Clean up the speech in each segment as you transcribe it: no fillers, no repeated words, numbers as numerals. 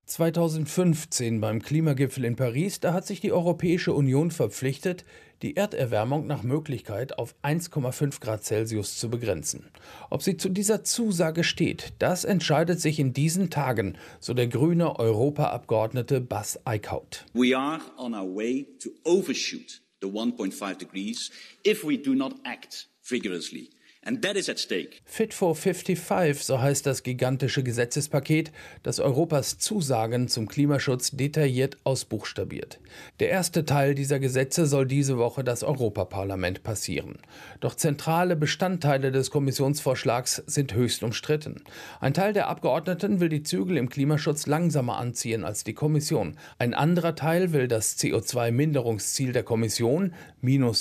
2015 beim Klimagipfel in Paris, da hat sich die Europäische Union verpflichtet, die Erderwärmung nach Möglichkeit auf 1,5 Grad Celsius zu begrenzen. Ob sie zu dieser Zusage steht, das entscheidet sich in diesen Tagen, so der grüne Europaabgeordnete Bas Eickhout. We are on our way to overshoot the 1.5 degrees if we do not act vigorously. And that is at stake. Fit for 55, so heißt das gigantische Gesetzespaket, das Europas Zusagen zum Klimaschutz detailliert ausbuchstabiert. Der erste Teil dieser Gesetze soll diese Woche das Europaparlament passieren. Doch zentrale Bestandteile des Kommissionsvorschlags sind höchst umstritten. Ein Teil der Abgeordneten will die Zügel im Klimaschutz langsamer anziehen als die Kommission. Ein anderer Teil will das CO2-Minderungsziel der Kommission, minus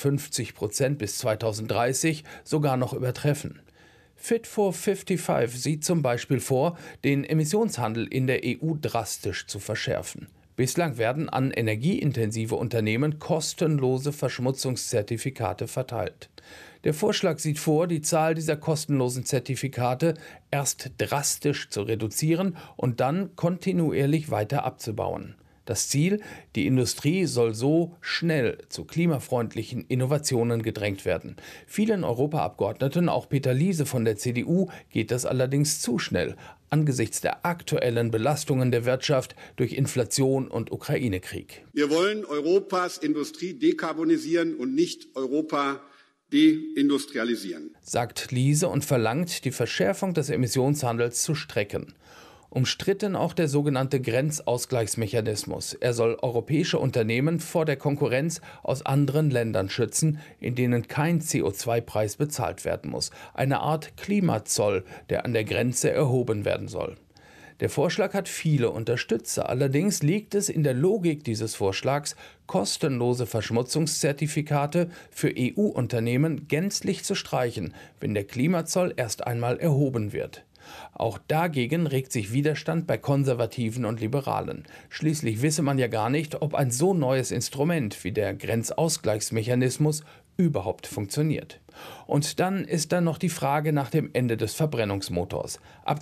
55% bis 2030, sogar noch übertreffen. Fit for 55 sieht zum Beispiel vor, den Emissionshandel in der EU drastisch zu verschärfen. Bislang werden an energieintensive Unternehmen kostenlose Verschmutzungszertifikate verteilt. Der Vorschlag sieht vor, die Zahl dieser kostenlosen Zertifikate erst drastisch zu reduzieren und dann kontinuierlich weiter abzubauen. Das Ziel, die Industrie soll so schnell zu klimafreundlichen Innovationen gedrängt werden. Vielen Europaabgeordneten, auch Peter Liese von der CDU, geht das allerdings zu schnell, angesichts der aktuellen Belastungen der Wirtschaft durch Inflation und Ukraine-Krieg. Wir wollen Europas Industrie dekarbonisieren und nicht Europa deindustrialisieren, sagt Liese und verlangt, die Verschärfung des Emissionshandels zu strecken. Umstritten auch der sogenannte Grenzausgleichsmechanismus. Er soll europäische Unternehmen vor der Konkurrenz aus anderen Ländern schützen, in denen kein CO2-Preis bezahlt werden muss. Eine Art Klimazoll, der an der Grenze erhoben werden soll. Der Vorschlag hat viele Unterstützer. Allerdings liegt es in der Logik dieses Vorschlags, kostenlose Verschmutzungszertifikate für EU-Unternehmen gänzlich zu streichen, wenn der Klimazoll erst einmal erhoben wird. Auch dagegen regt sich Widerstand bei Konservativen und Liberalen. Schließlich wisse man ja gar nicht, ob ein so neues Instrument wie der Grenzausgleichsmechanismus überhaupt funktioniert. Und dann ist da noch die Frage nach dem Ende des Verbrennungsmotors. Ab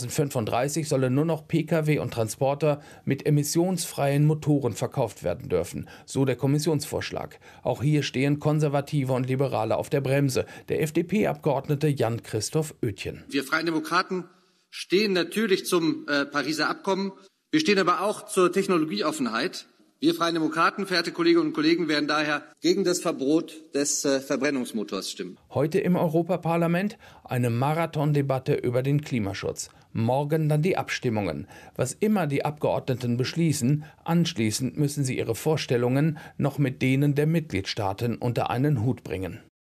2035 sollen nur noch Pkw und Transporter mit emissionsfreien Motoren verkauft werden dürfen, so der Kommissionsvorschlag. Auch hier stehen Konservative und Liberale auf der Bremse. Der FDP-Abgeordnete Jan-Christoph Oetjen. Wir Freien Demokraten stehen natürlich zum Pariser Abkommen. Wir stehen aber auch zur Technologieoffenheit. Wir Freien Demokraten, verehrte Kolleginnen und Kollegen, werden daher gegen das Verbot des Verbrennungsmotors stimmen. Heute im Europaparlament eine Marathondebatte über den Klimaschutz. Morgen dann die Abstimmungen. Was immer die Abgeordneten beschließen, anschließend müssen sie ihre Vorstellungen noch mit denen der Mitgliedstaaten unter einen Hut bringen.